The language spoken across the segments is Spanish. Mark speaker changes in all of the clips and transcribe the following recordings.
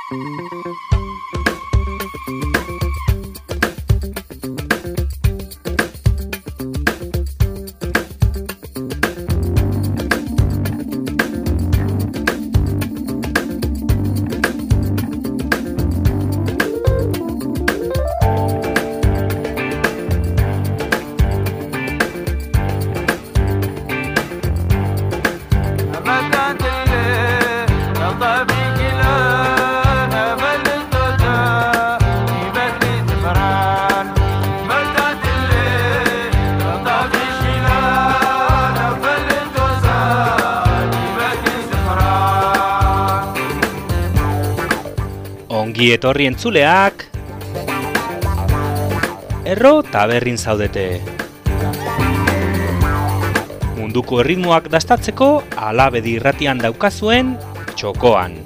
Speaker 1: Ongi etorri entzuleak, erro taberrin zaudete. Munduko erritmoak dastatzeko alabedi irratian daukazuen txokoan.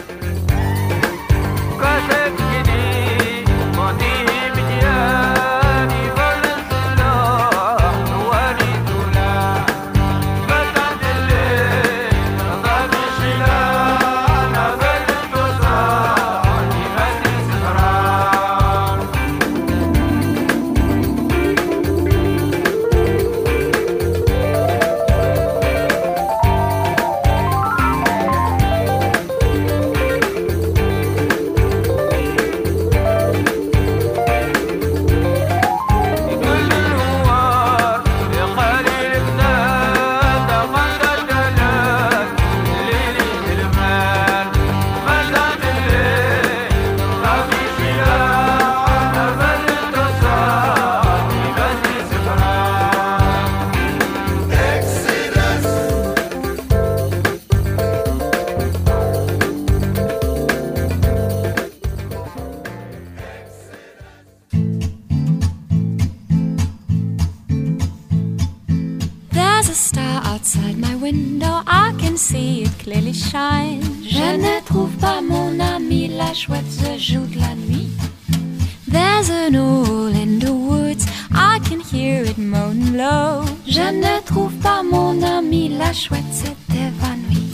Speaker 2: Je ne trouve pas mon ami, la chouette se joue de la nuit. There's an owl in the woods, I can hear it moan low. Je ne trouve pas mon ami, la chouette s'est évanouie.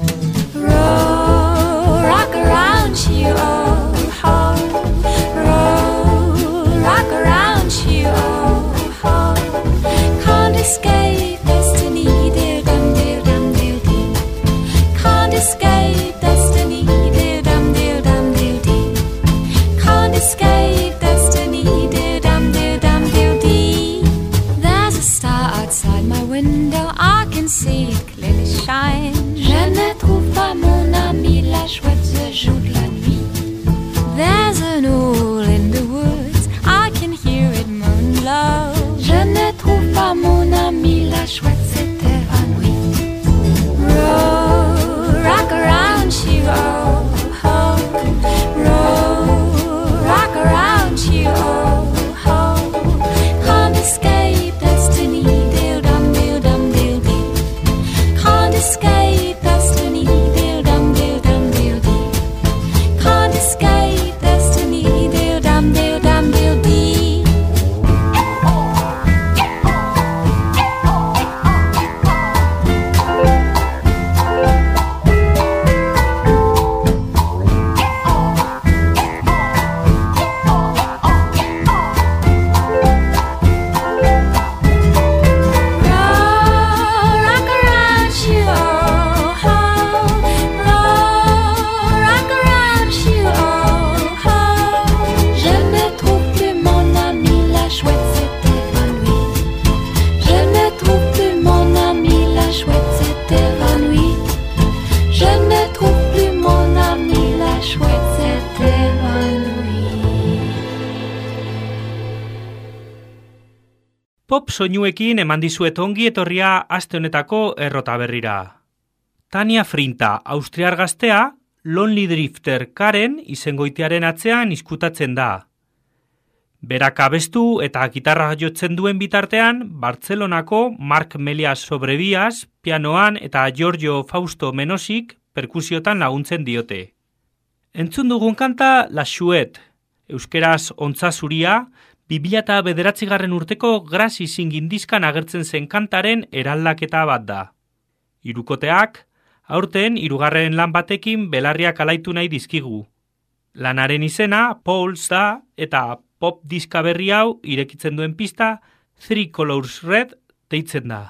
Speaker 2: Roll, rock around she, oh, oh. Roll, rock around she, oh, oh. Can't escape destiny, dear dum, dear dum, dear dee. Can't escape destiny, dear dum, dear dum, dear dee. Can't escape destiny, dear dum, dear dum, dear dee. There's a star outside my window, I can see it clearly shine. Je ne trouve pas mon ami, la chouette se joue de la nuit. There's an owl in the woods, I can hear it moan low. Je ne trouve pas mon ami, la chouette s'est évanouie. Roll, rock around she, oh, oh. Roll, rock around she, oh, oh. Can't escape destiny, dear dum, dear dum, dear dee. Can't escape destiny, dear dum, dear dum, dear dee. Can't escape destiny, dear dum, dear dum, dear dee.
Speaker 1: Pop soinuekin eman dizuet ongi etorria aste honetako errota berrira. Tania Frinta, austriar gaztea, Lonely Drifter Karen izengoitearen atzean izkutatzen da. Berak abestu eta gitarra jotzen duen bitartean, Bartzelonako Marc Melias Sobrebias, pianoan eta Giorgio Fausto Menosik perkusiotan laguntzen diote. Entzun dugun kanta La Chouette, euskeraz ontza zuria, 2009 urteko Grassi Singing diskan agertzen zen kantaren eraldaketa bat da. Hirukoteak, aurten hirugarren lan batekin belarriak alaitu nahi dizkigu. Lanaren izena Pauls da eta pop diska berri hau irekitzen duen pista 3 Colors Red deitzen da.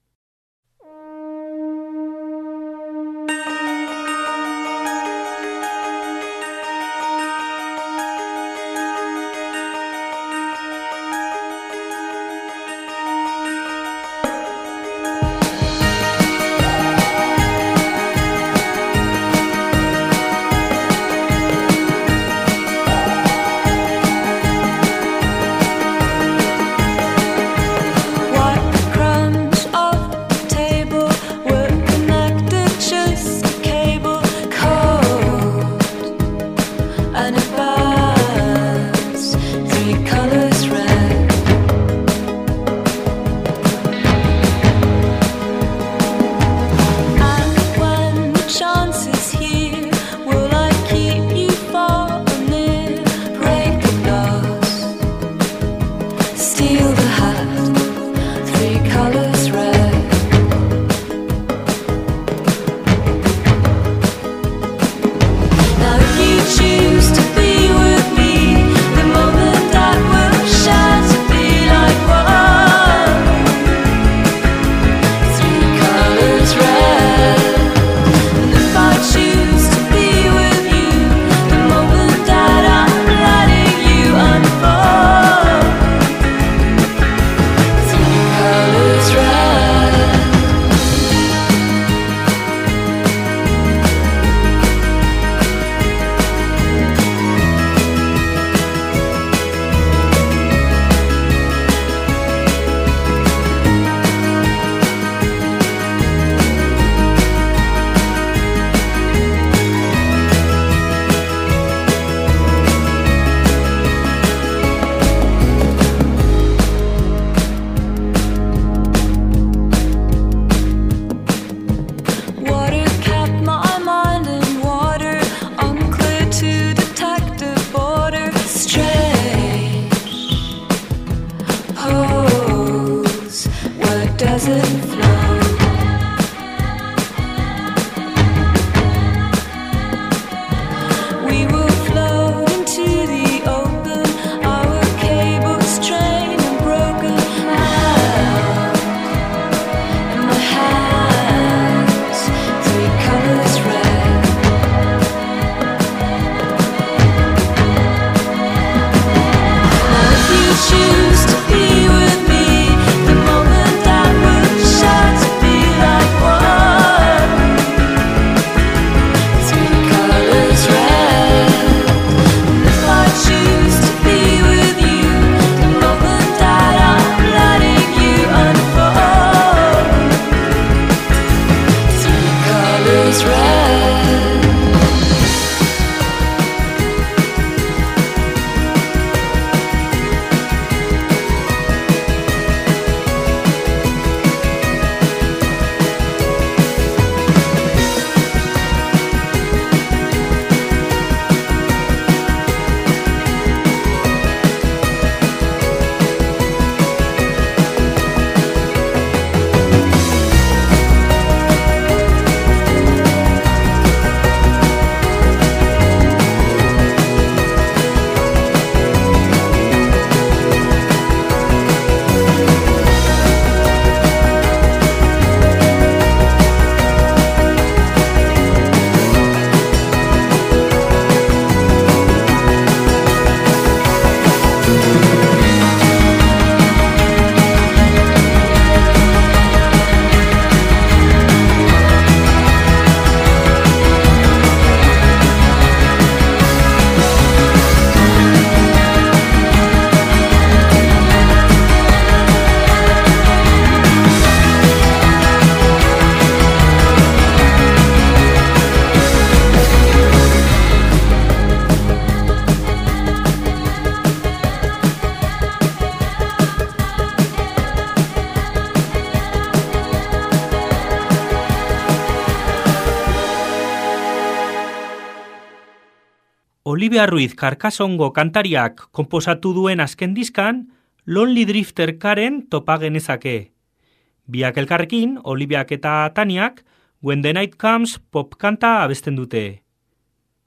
Speaker 1: Olivia Ruiz Karkasongo kantariak konposatu duen azken diskan, Lonely Drifter Karen topa genezake. Biak elkarrekin, Oliviak eta Taniak, When the Night Comes pop kanta abesten dute.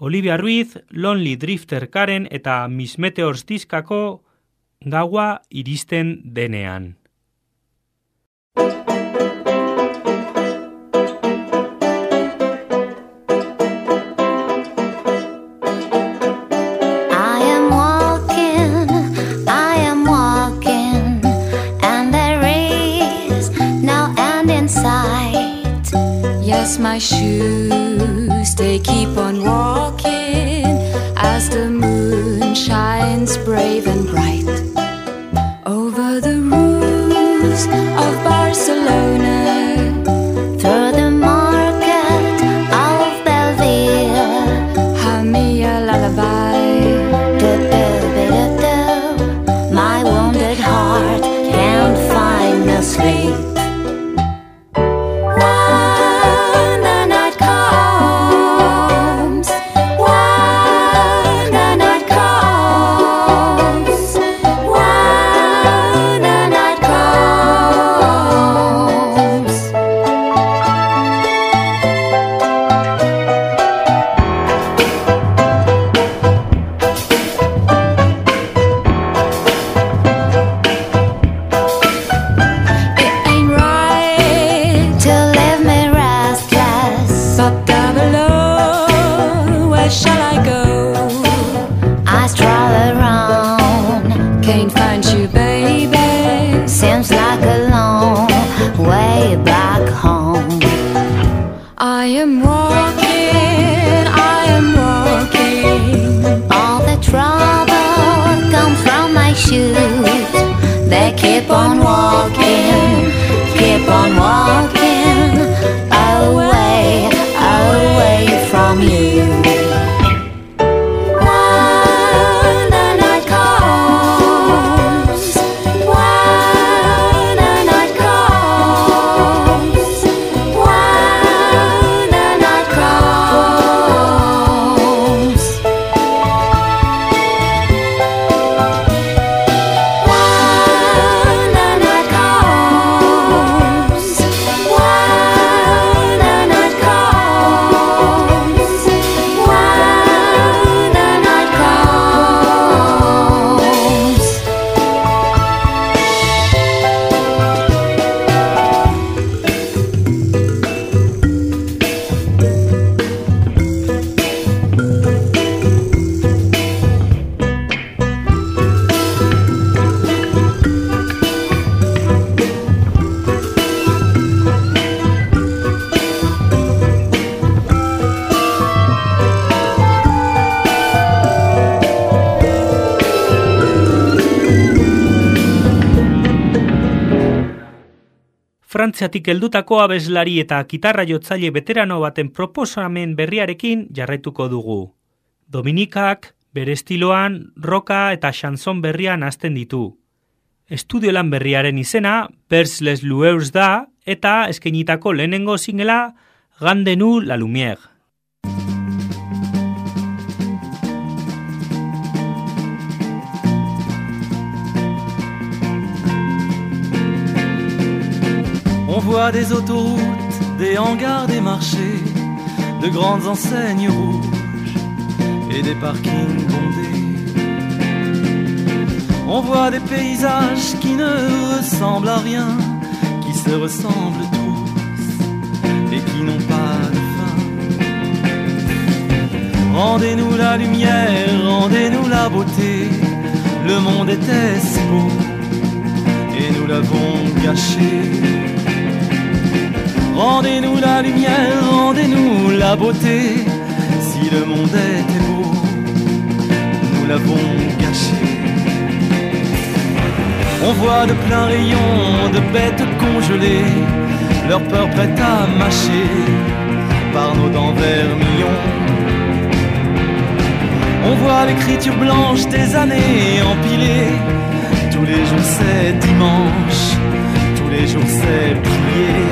Speaker 1: Olivia Ruiz, Lonely Drifter Karen eta Miss Meteors diskako gaua iristen denean.
Speaker 2: Yes, my shoes, they keep on walking as the moon shines brave and bright over the roofs of Barcelona, through the market of Belleville. Hum me a lullaby, do-do-do-do-do. My wounded heart can't find no sleep. Keep on walking, away, away from you. When the night comes, when the night comes, when the night comes.
Speaker 1: Frantziatik heldutako abeslari eta gitarra jotzaile veterano baten proposamen berriarekin jarraituko dugu. Dominikak bere estiloan roka eta chanson berrian hasten ditu. Estudio lan berriaren izena Perce les Lueurs da eta eskainitako lehenengo singela Gardez-nous la lumière.
Speaker 3: On voit des autoroutes, des hangars, des marchés, de grandes enseignes rouges et des parkings bondés. On voit des paysages qui ne ressemblent à rien, qui se ressemblent tous et qui n'ont pas de fin. Rendez-nous la lumière, rendez-nous la beauté, le monde était si beau et nous l'avons gâché. Rendez-nous la lumière, rendez-nous la beauté. Si le monde était beau, nous l'avons gâché. On voit de pleins rayons de bêtes congelées, leur peur prête à mâcher par nos dents vermillons. On voit l'écriture blanche des années empilées. Tous les jours c'est dimanche, tous les jours c'est prier.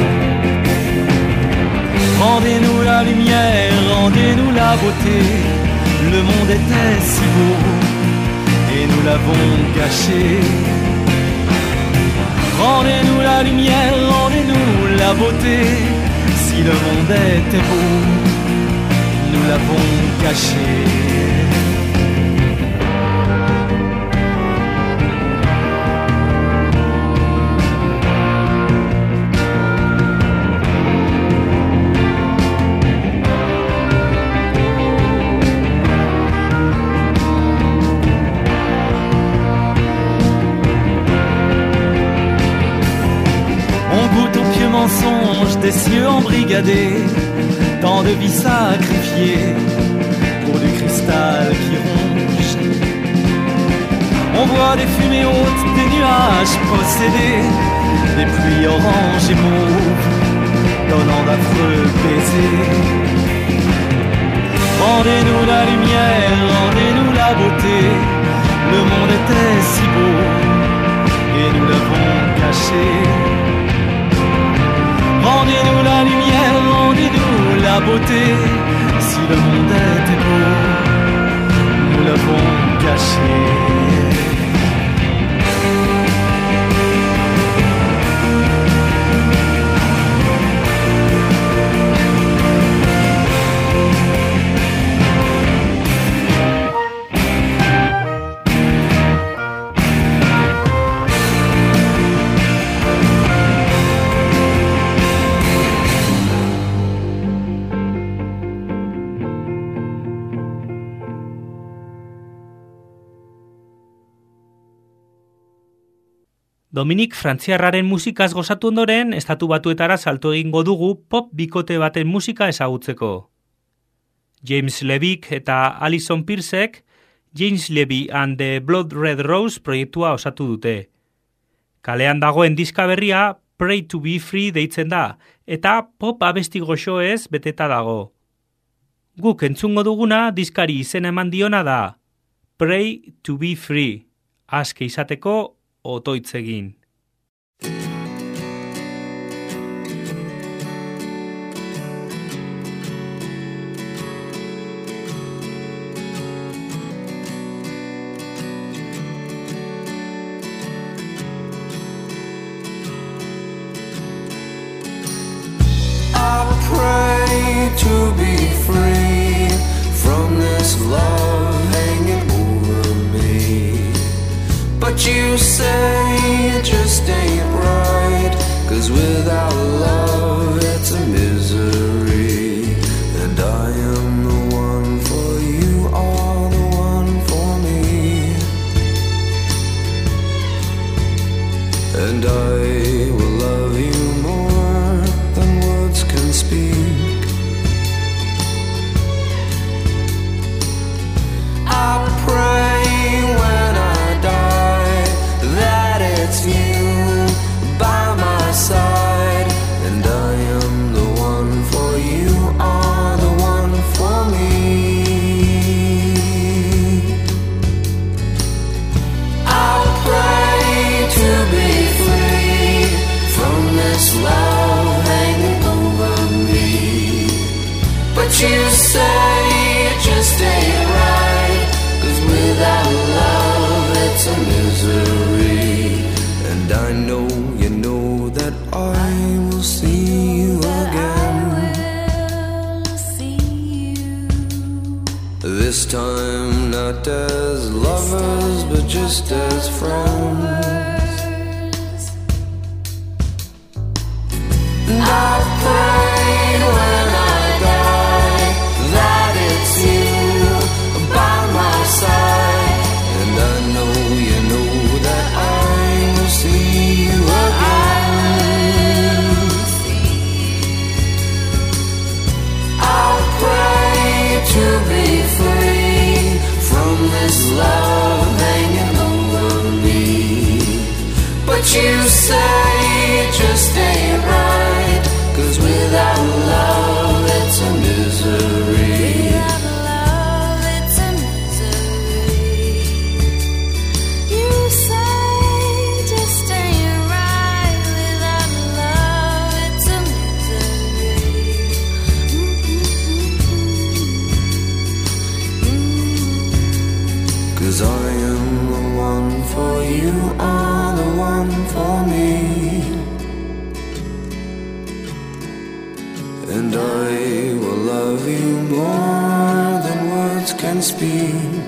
Speaker 3: Rendez-nous la lumière, rendez-nous la beauté. Le monde était si beau et nous l'avons gâché. Rendez-nous la lumière, rendez-nous la beauté. Si le monde était beau, nous nous l'avons caché. Mensonges des cieux embrigadés, tant de vies sacrifiées pour du cristal qui ronge. On voit des fumées hautes, des nuages possédés, des pluies oranges et mauves, donnant d'affreux baisers. Rendez-nous la lumière, rendez-nous la beauté, le monde était si beau et nous l'avons caché. Rendez-nous la lumière, rendez-nous la beauté. Si le monde était beau, nous l'avons caché.
Speaker 1: Dominik frantziarraren musikaz gozatu ondoren, estatu batuetara salto egingo dugu pop bikote baten musika ezagutzeko. James Levyk eta Alison Piercek James Levy and the Blood Red Rose proiektua osatu dute. Kalean dagoen diska berria Pray to be Free deitzen da, eta pop abesti goxoez beteta dago. Guk entzungo duguna diskari izena eman diona da Pray to be Free, aske izateko otoitz egin.
Speaker 4: To be free from this love hanging over me, but you say it just ain't right, 'cause without love it's a misery, and I am the one for you, are the one for me, and I will love you more than words can speak. I pray when I die that it's you by my side, and I am the one for you, are the one for me. I pray to be free from this love hanging over me, but you say it just ain't right, without love it's a misery, and I know you know that I will see you again. This time not as lovers but just as friends. And I pray when I die that it's you by my side, and I know you know that I will see you again. I'll pray to be free from this love hanging over me, but you say it just ain't right, 'cause without love it's a misery. I am the one for you, are the one for me, and I will love you more words can speak.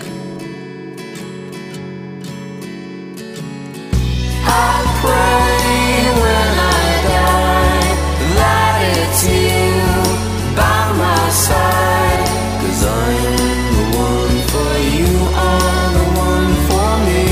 Speaker 4: I pray when I die that it's you by my side, 'cause I'm the one for you, are the one for me.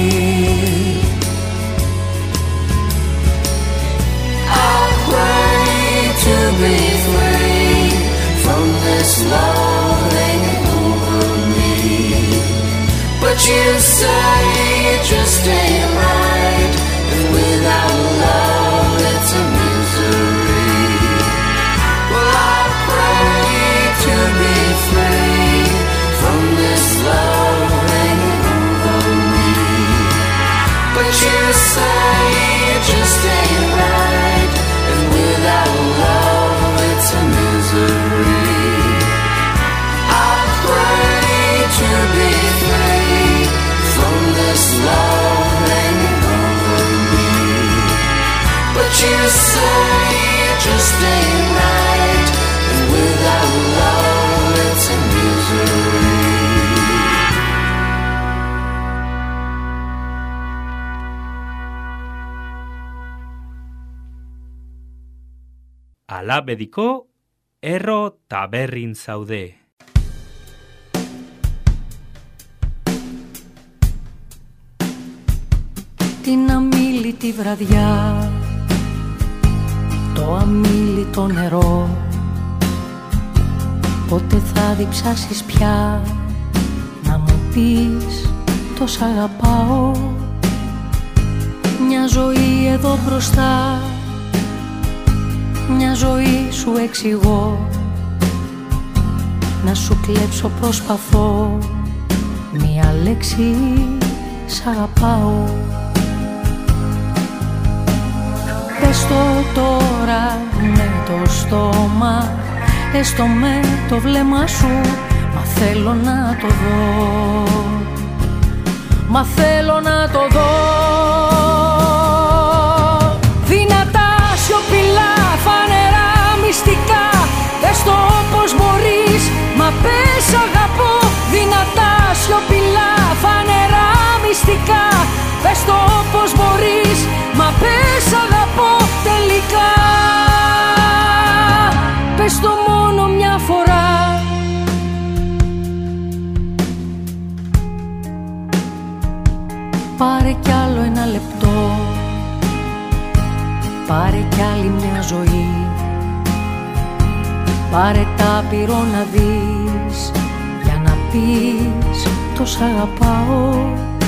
Speaker 4: I pray to be free from this love hanging over me, but you say it just ain't right, and without love it's a misery. Well, I pray to be free from this love hanging over me, but you say it just ain't right, and without love it's a misery. I pray to be free from this love hanging over me, but you say it just ain't right, and without love it's a misery.
Speaker 1: Ala bediko, erro taberrin zaude.
Speaker 5: Την αμίλητη βραδιά, το αμίλητο νερό, πότε θα διψάσεις πια να μου πεις το σ' αγαπάω. Μια ζωή εδώ μπροστά, μια ζωή σου εξηγώ, να σου κλέψω προσπαθώ, μια λέξη σ' αγαπάω. Πες το τώρα με το στόμα, έστω με το βλέμμα σου, μα θέλω να το δω, μα θέλω να το δω. Δυνατά, σιωπηλά, φανερά, μυστικά, πες το όπως μπορείς, μα πες αγαπώ. Δυνατά, σιωπηλά, φανερά, μυστικά, πες το όπως μπορείς, μα πες αγαπώ τελικά. Πες το μόνο μια φορά. Πάρε κι άλλο ένα λεπτό, πάρε κι άλλη μια ζωή, πάρε τ' άπειρο να δεις, για να πεις το σ' αγαπάω.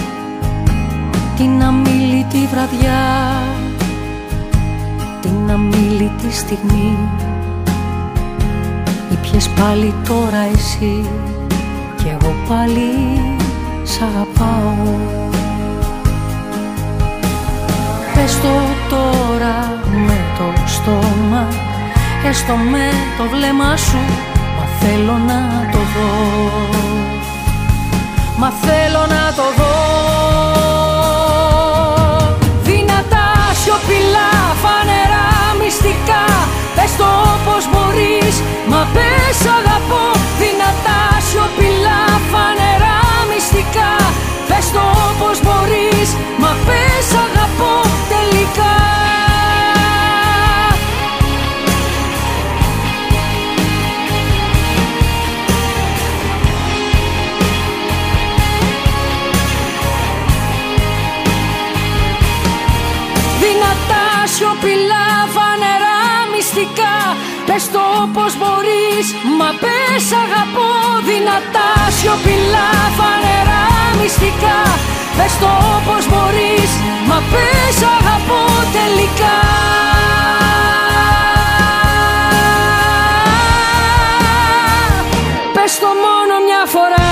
Speaker 5: Την αμίλητη βραδιά, την αμίλητη στιγμή, ήπιες πάλι τώρα εσύ, κι εγώ πάλι σ' αγαπάω. Πες το τώρα με το στόμα, έστω με το βλέμμα σου, μα θέλω να το δω, μα θέλω να το δω. Δυνατά, σιωπηλά, φανερά, μυστικά, πες το όπως μπορείς, μα πες αγαπώ. Δυνατά, σιωπηλά, φανερά, μυστικά, πες το όπως μπορείς, μα πες αγαπώ τελικά. Δυνατά, σιωπηλά, φανερά, μυστικά, πες το όπως μπορείς, μα πες αγαπώ. Δυνατά, σιωπηλά, φανερά, μυστικά, πες το όπως μπορείς, μα πες αγαπώ τελικά. Πες το μόνο μια φορά.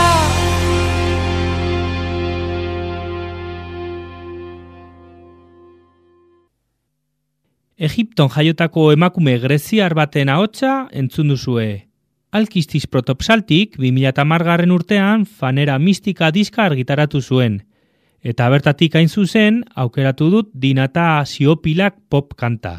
Speaker 1: Egipton jaiotako emakume greziar baten ahotsa entzun duzue. Alkistis Protopsaltik 2010 urtean Fanera Mistika diska argitaratu zuen. Eta bertatik hain zuzen aukeratu dut Dinata Siopilak pop kanta.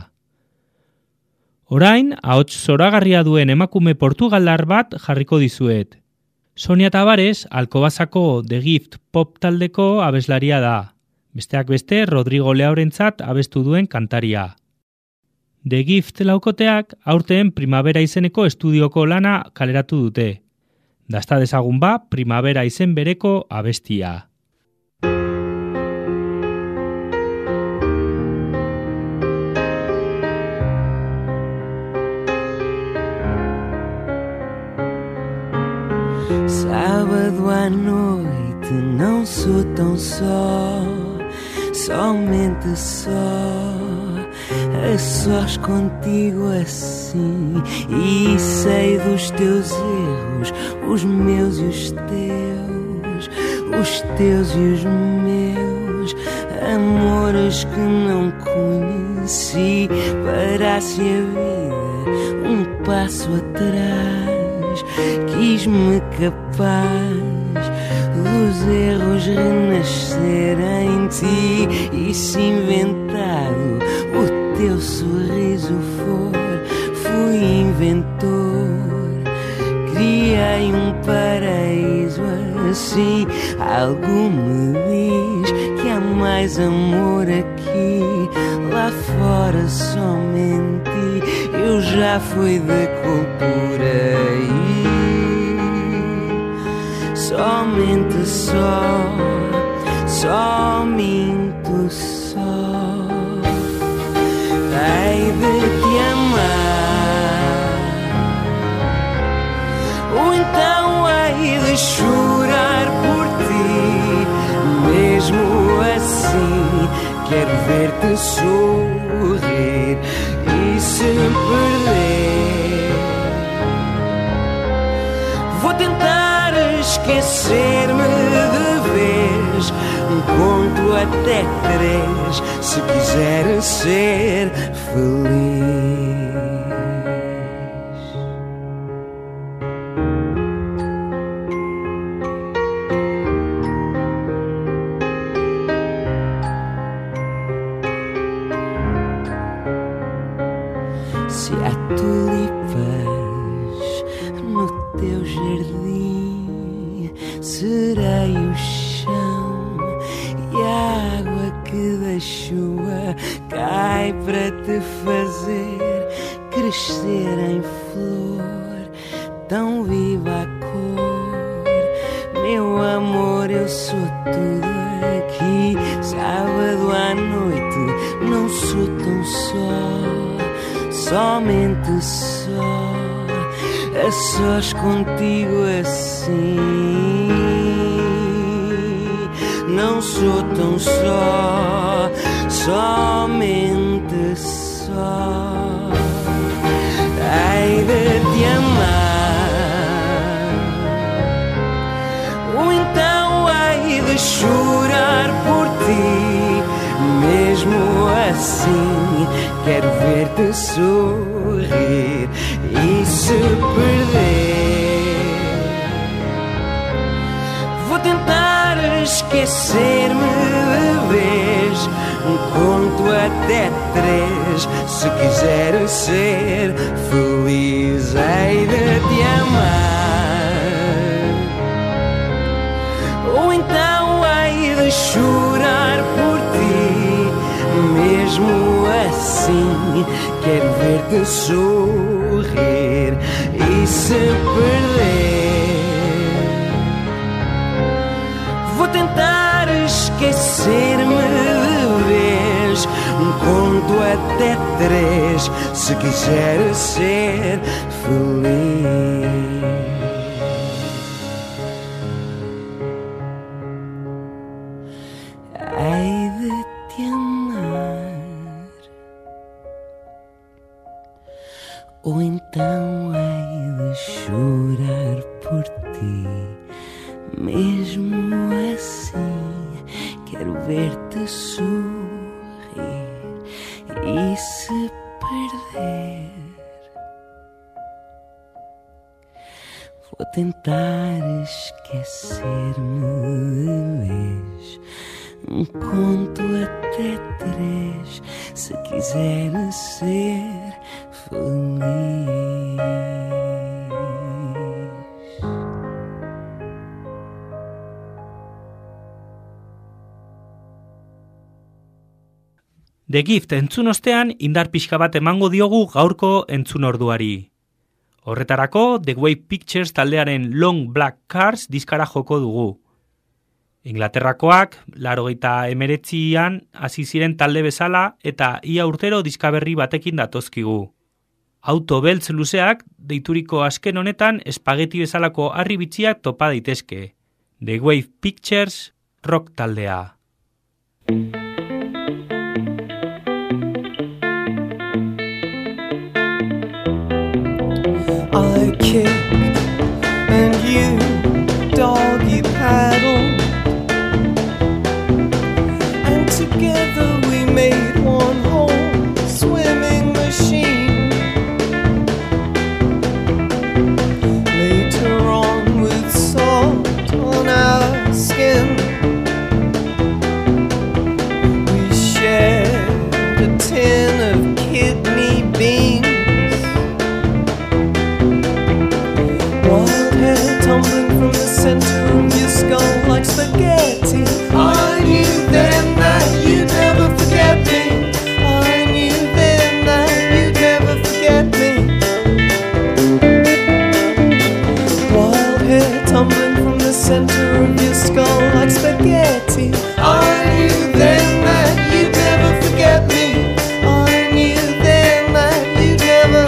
Speaker 1: Orain, ahots zoragarria duen emakume portugaldar bat jarriko dizuet. Sonia Tavares, Alkobazako The Gift pop taldeko abeslaria da. Besteak beste, Rodrigo Leaurentzat abestu duen kantaria. The Gift laukoteak aurten Primavera izeneko estudioko lana kaleratu dute. Dasta dezagun ba, Primavera izen bereko abestia.
Speaker 6: Sábado à noite não sou tão só, somente só, a sós contigo assim. E sei dos teus erros, os meus e os teus e os meus, amores que não conheci. Parasse a vida um passo atrás, quis-me capaz dos erros renascer em ti. E se inventado o teu sorriso for, fui inventor, criei um paraíso assim. Algo me diz que há mais amor aqui, lá fora somente eu já fui de cultura. Somente só minto só. Hei de te amar, ou então hei de chorar por ti. Mesmo assim quero ver-te sorrir. E se perder, vou tentar esquecer-me de vez. Conto até 3 se quiser ser feliz. Se há tulipas no teu jardim, serei o chão e a água que da chuva cai para te fazer crescer em flor, tão viva a cor. Meu amor, eu sou tudo aqui. Sábado à noite não sou tão só, somente só, a sós contigo assim. Não sou tão só, somente só. Hei de te amar, ou então hei de chorar por ti. Mesmo assim quero ver-te sorrir. E se perder, vou tentar esquecer-me de vez. Conto até 3 se quiser ser feliz. Hei de te amar, ou então hei de chorar por ti. Mesmo assim quero ver-te sorrir. E se perder, vou tentar esquecer-me de vez. Conto até 3 se quiser ser feliz. Hei de te amar, ou então hei de chorar por ti. Mesmo assim quero ver-te sorrir. E se perder, vou tentar esquecer-me de vez. Conto até 3 se quiser ser feliz.
Speaker 1: The Gift entzun ostean indar pixka bat emango diogu gaurko entzun orduari. Horretarako, The Wave Pictures taldearen Long Black Cars diskara joko dugu. Inglaterrakoak, 1989an hasi ziren talde bezala eta ia urtero diskaberri batekin datozkigu. Auto beltz luzeak, deituriko azken honetan espageti bezalako harri bitxiak topa daitezke. The Wave Pictures rock taldea.
Speaker 3: I kicked and you doggy paddled, and together we made one whole swimming machine. Later on, with salt on our skin, we shared a tin of kidney beans. Tumbling from the center of your skull like spaghetti. I knew then that you'd never forget me. I knew then that you'd never forget me. Wild hair tumbling from the center of your skull like spaghetti. I knew then that you'd never forget me. I knew then that you'd never.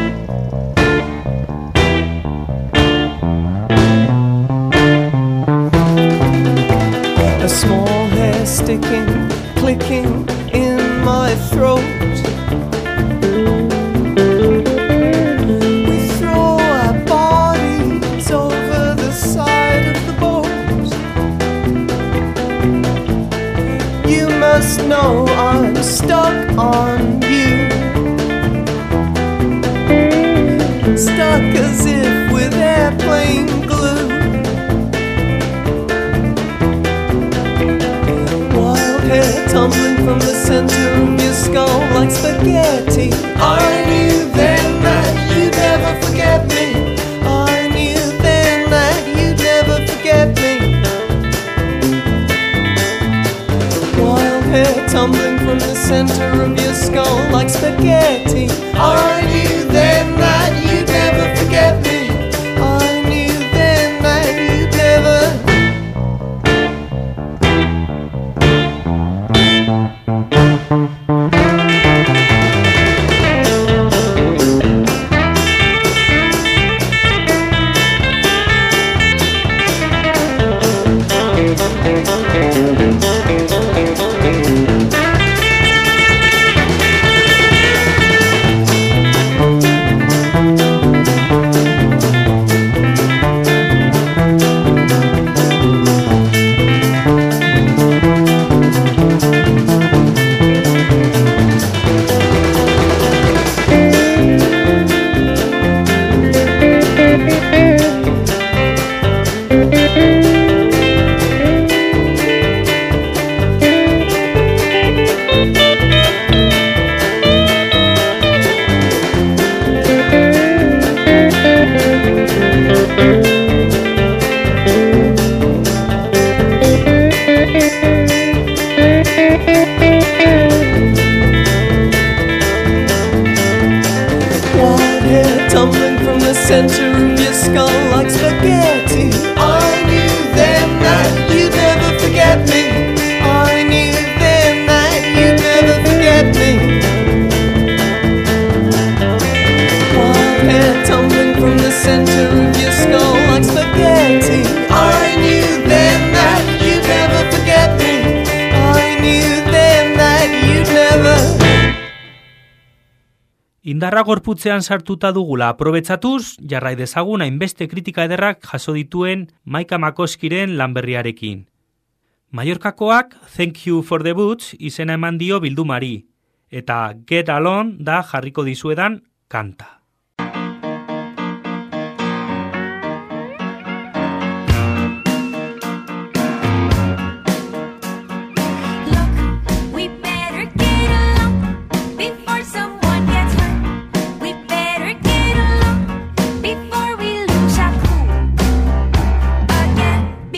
Speaker 3: A small hair sticking, clicking in my throat. We throw our bodies over the side of the boat. You must know I'm stuck on you, stuck as if with airplane glue. Hair tumbling from the center of your skull like spaghetti. I knew then that you'd never forget me. I knew then that you'd never forget me. Wild hair tumbling from the center of your skull like spaghetti. I knew then that you'd never forget me. I knew then that you'd never. Tumbling from the center of your skull like spaghetti. I knew then that you'd never forget me. I knew then that you'd never forget me. Wild hair tumbling from the center of your skull like spaghetti. I knew then that you'd never forget me. I knew then that you'd never.
Speaker 1: Indarra gorputzean sartuta dugula aprobetxatuz, jarrai dezagun hainbeste kritika ederrak jaso dituen Maika Makoskiren lanberriarekin. Mallorcakoak Thank You for the Boots izena eman dio bildumari, eta Get Alone da jarriko dizuedan kanta.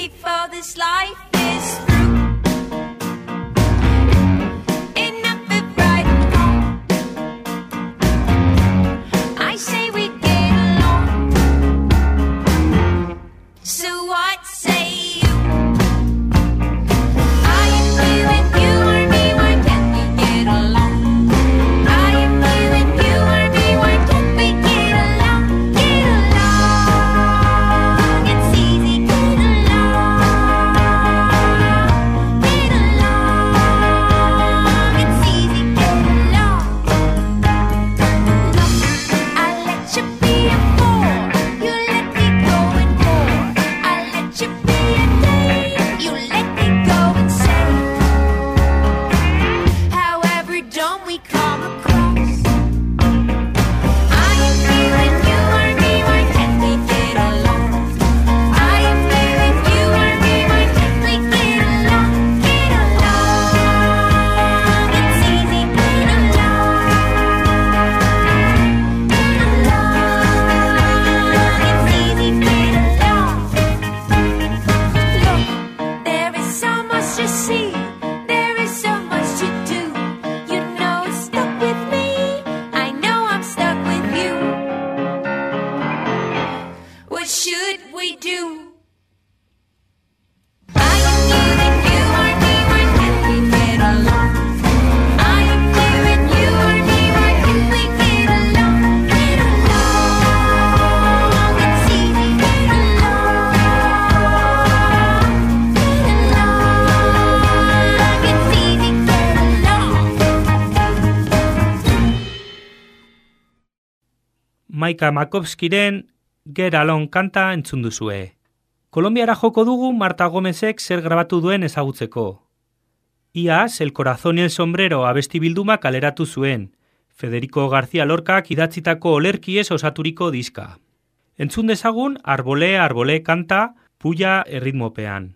Speaker 2: This life is through. Enough of So what say you? I am you and you are me, why can't we get along? I am you and you are me, why can't we get along? Get along, it's easy, get along. Get along, it's easy, get along. Look, I let you be a fool, you let me go and more. I let you be a dame, you let me go insane. However don't we come across? I am you and you are me, why can't we get along? I am you and you are me, why can't we get along? Get along, it's easy, get along. Get along, it's easy, get along. Look, there is so much to see, there is so much to do. You know it's stuck with me, I know I'm stuck with you. What should we do? I am you and you are me, why can't we get along? I am you and you are me, why can't we get along? Get along, it's easy, get along. Get along, it's easy, get along.
Speaker 1: Maika Makovskiren Get Along kanta entzun duzue. Kolonbiara joko dugu Marta Gomezek zer grabatu duen ezagutzeko. Iaz, El Corazón y el Sombrero abesti bilduma kaleratu zuen, Federico García Lorcak idatzitako olerkiez osaturiko diska. Entzun dezagun Arbole, Arbole kanta puya erritmopean.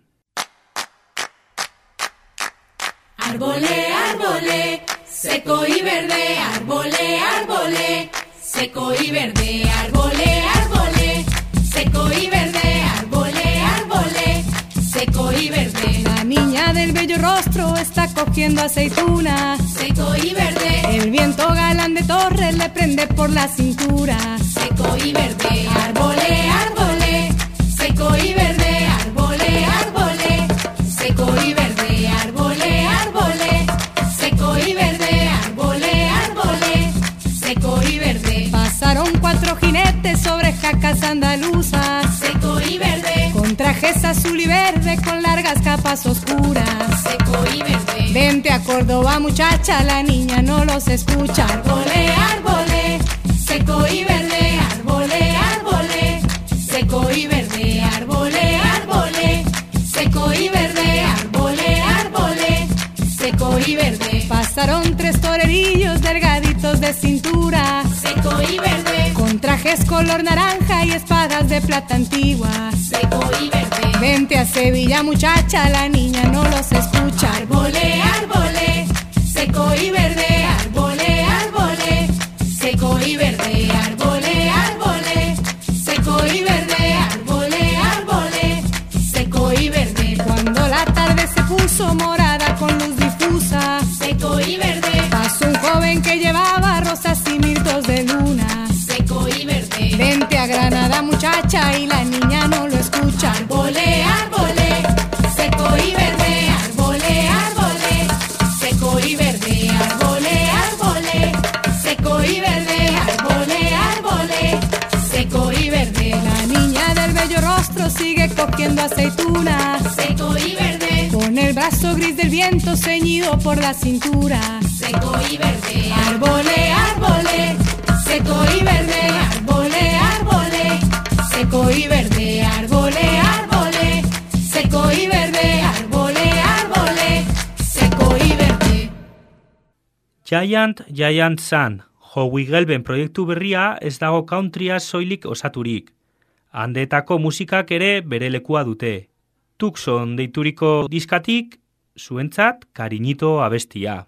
Speaker 7: Arbole, arbole, seco y verde, arbole, arbole, seco y verde, arbole, arbole, seco y verde, arbole, arbole, seco y verde.
Speaker 5: La niña del bello rostro está cogiendo aceituna.
Speaker 7: Seco y verde,
Speaker 5: El viento galán de Torres le prende por la cintura.
Speaker 7: seco y verde, arbole, arbole, seco y verde, arbole, arbole, seco y verde, arbole, arbole, seco y verde, arbole, arbole, seco y verde,
Speaker 5: Pasaron 4 jinetes sobre jacas andaluzas,
Speaker 7: seco y verde,
Speaker 5: con trajes azul y verde con largas capas oscuras.
Speaker 7: seco y verde,
Speaker 5: Vente a Córdoba muchacha, la niña no los escucha.
Speaker 7: arbole, arbole, seco y verde, arbole, arbole, seco y verde, arbole, arbole, seco y verde, arbole, arbole, seco y verde,
Speaker 5: Pasaron 3 torerillos delgaditos de cintura,
Speaker 7: seco y verde,
Speaker 5: con trajes color naranja y espadas de plata antigua.
Speaker 7: seco y verde,
Speaker 5: Vente a Sevilla muchacha, la niña no los escucha.
Speaker 7: arbole, arbole, seco y verde, arbole, arbole, seco y verde, arbole, arbole, seco y verde, arbole, arbole, seco y verde,
Speaker 5: Cuando la tarde se puso morada con luz difusa,
Speaker 7: seco y verde,
Speaker 5: pasó un joven que llevaba rosas y mirtos de luna.
Speaker 7: seco y verde,
Speaker 5: Vente a Granada muchacha y la niña no lo escucha.
Speaker 7: arbole, arbole, seco y verde, arbole, arbole, seco y verde, arbole, arbole, seco y verde, arbole, arbole, seco y verde,
Speaker 5: La niña del bello rostro sigue cogiendo aceituna,
Speaker 7: seco y verde,
Speaker 5: con el brazo gris del viento ceñido por la cintura.
Speaker 7: seco y verde, arbole, arbole, seco y verde, arbole, arbole, seco y verde, arbole, arbole, seco y verde, arbole, arbole, seco y verde.
Speaker 1: Giant Sun, Howie Gelben proiektu berria ez dago countrya soilik osaturik. Handeetako musikak ere bere lekua dute. Tucson deituriko diskatik, zuentzat Cariñito abestia.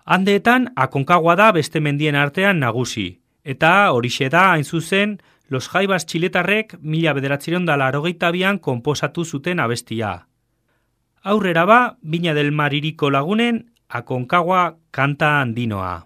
Speaker 1: Andeetan Aconcagua da beste mendien artean nagusi, eta horixe da hain zuzen Los Jaivas txiletarrek 1982an konposatu zuten abestia. Aurrera ba, Viña del Mar hiriko lagunen Aconcagua kanta andinoa.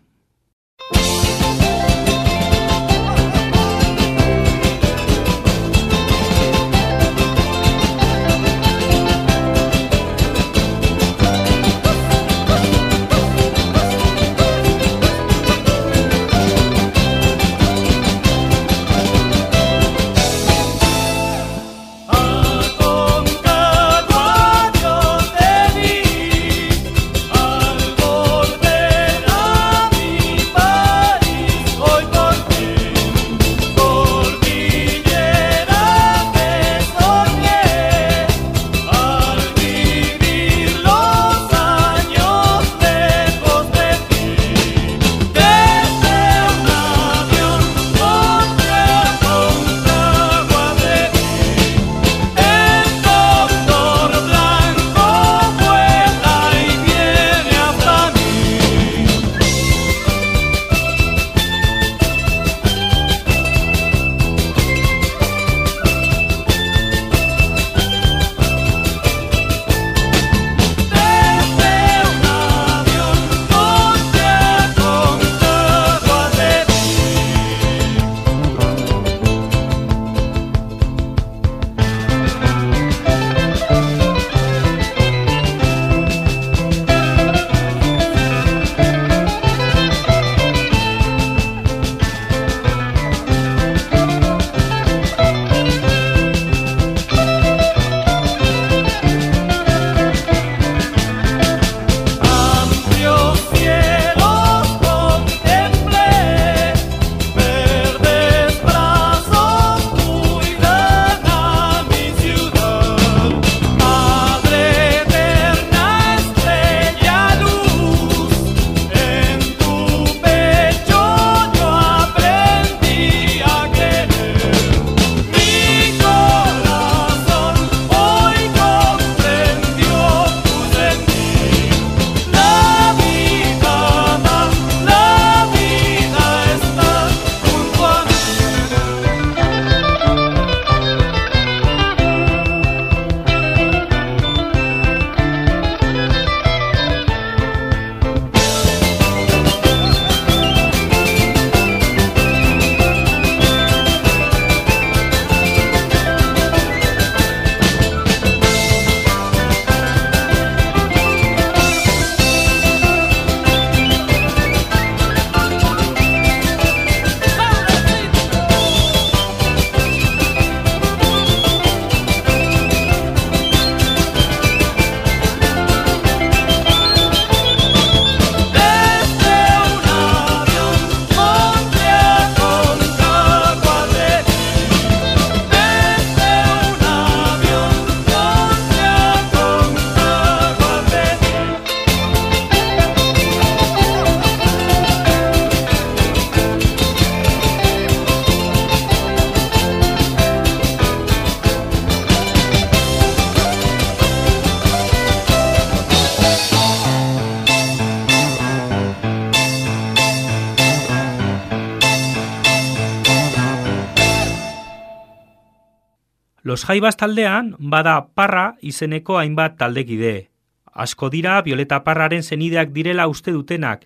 Speaker 1: Los Jaivas taldean bada Parra izeneko hainbat taldekide. Asko dira Violeta Parraren senideak direla uste dutenak,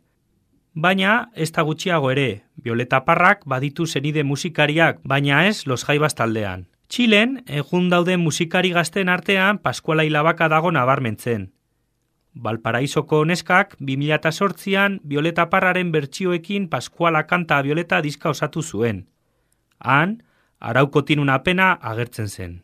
Speaker 1: baina ez da gutxiago ere. Violeta Parrak baditu senide musikariak, baina ez Los Jaivas taldean. Txilen, egun dauden musikari gazten artean Paskuala Ilabaka dago nabarmentzen. Valparaisoko neskak 2008an Violeta Parraren bertsioekin Paskuala kanta Violeta diska osatu zuen. Han, Arauko tiene una pena agertzen zen.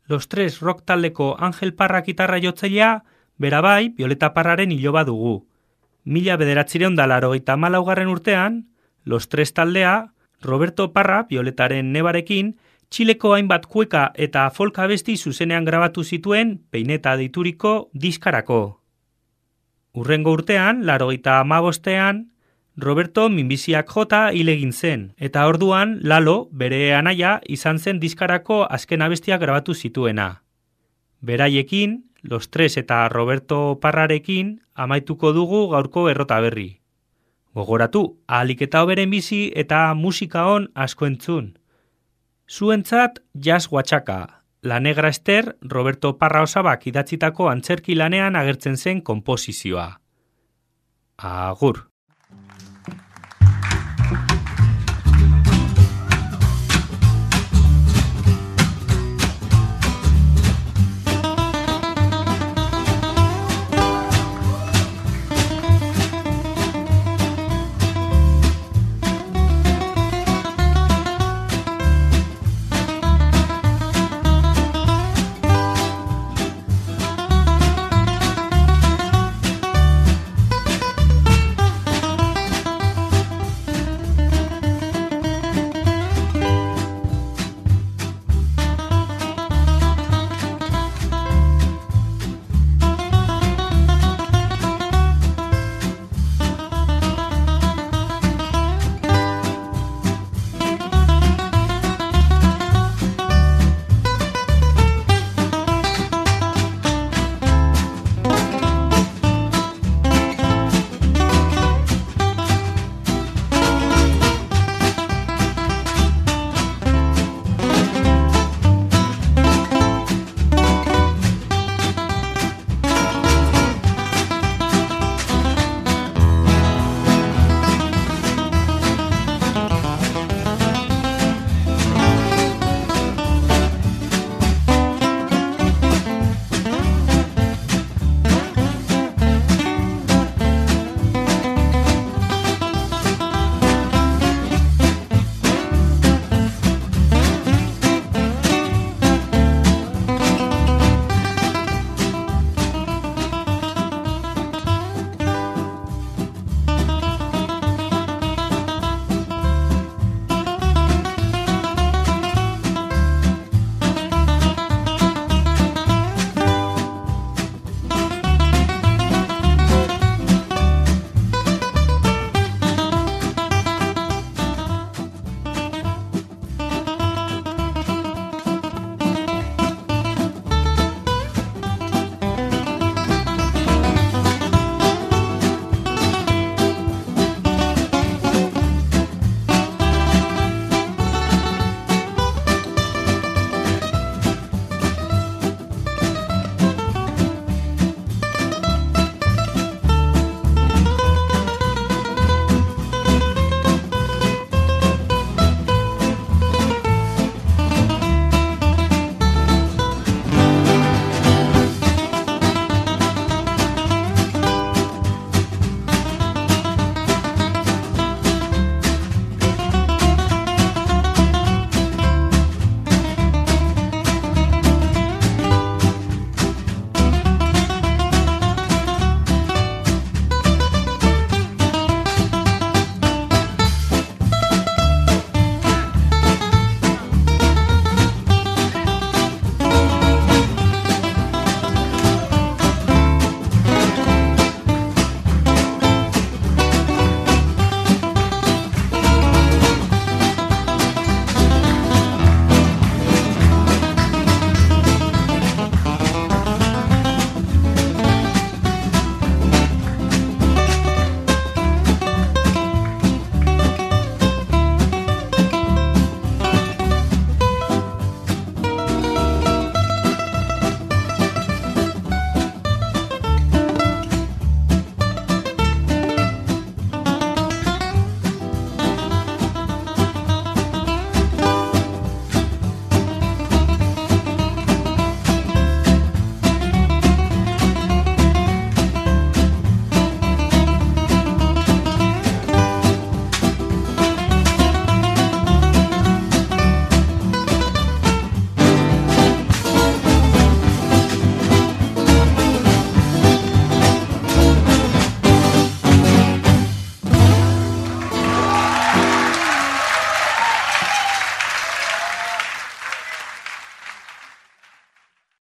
Speaker 1: Los Tres rock taldeko Angel Parra gitarra jotzailea, bera bai, Violeta Parraren iloba dugu. 1984 urtean, Los Tres taldea, Roberto Parra, Violetaren nebarekin, Txileko hainbat kueka eta folk abesti zuzenean grabatu zituen Peineta deituriko diskarako. Hurrengo urtean, 85ean, Roberto minbiziak jota hil egin zen, eta orduan Lalo, bere anaia, izan zen diskarako azken abestiak grabatu zituena. Beraiekin, Los Tres eta Roberto Parrarekin amaituko dugu gaurko errota berri. Gogoratu, ahalik eta hoberen bizi eta musika on asko entzun. Zuentzat Jazz Huachaka, La Negra Ester, Roberto Parra Osabak idatzitako antzerki lanean agertzen zen konposizioa. Agur.